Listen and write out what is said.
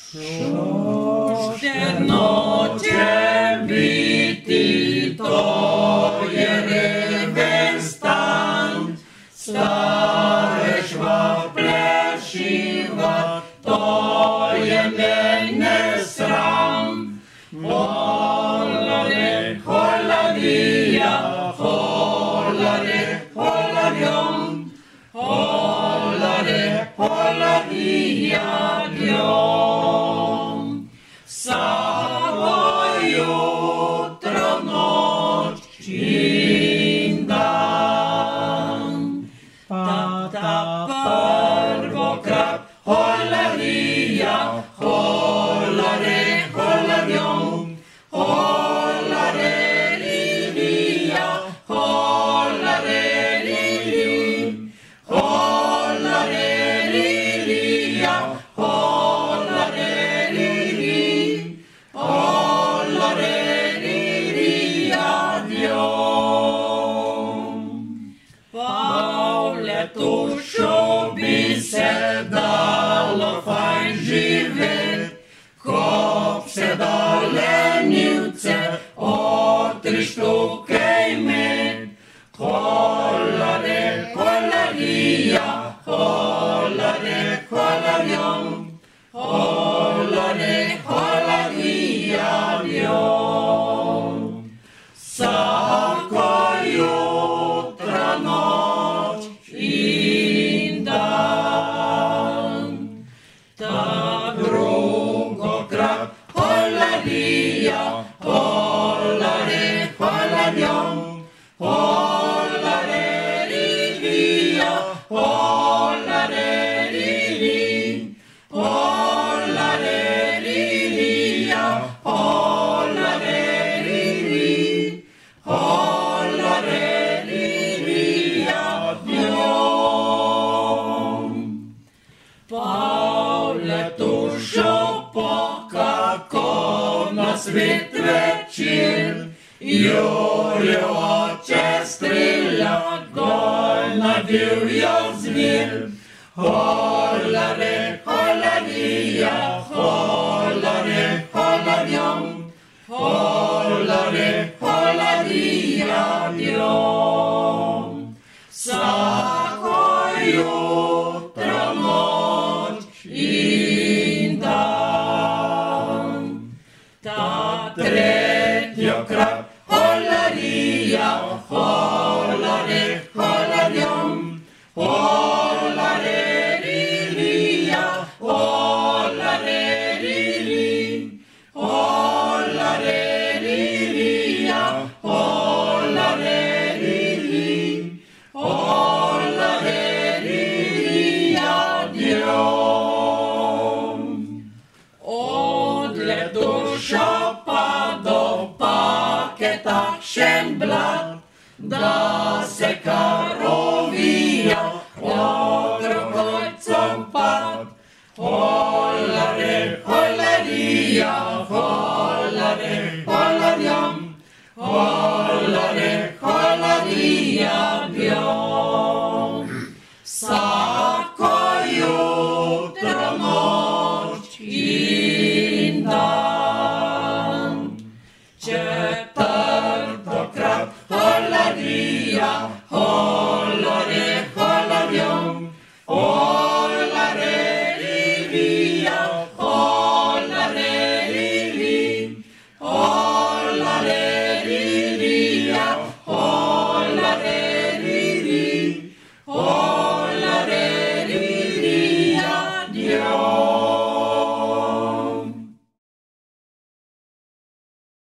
Nocem viti tojere vestant, starešva plešiva, toje mene sram. Holare, holavija, holare, holavjom, holare, holavija djom. Samo jutro, noć in dan. Ta prvokrat, holarija, holare, holavjom, holare, lilija, holare, lilijum, holare, lilija, holare, lilijum, holare, lilija djom. Pavle što bi se dalo fajn živet, ko se da lenivce, tri štuke imet. Holare, holarija, holare, holarjom, holare, holarija djom. Sako jutro, noć in dan. Ta drugokrat, holarija, holare, holarjom, holare, lilija, holare, lili, holare, lilija, holare, lili, holare, lilija djom. Pavle tušo pokako na svet večer, Jurjo oče strelja, goj na divjo zver. Holare, holarija, holare, holarjom, holare, holarija djom. Sako jutro, noć in dan. Ta tretjokrat, holarija, holare, holarjom, holare, lilija, holare, lili, holare, lilija, holare, lili, holare, lilija djom. Odle dušo pa do takšen blad, da se karovija okrog ojcom pad. Holare, holarija,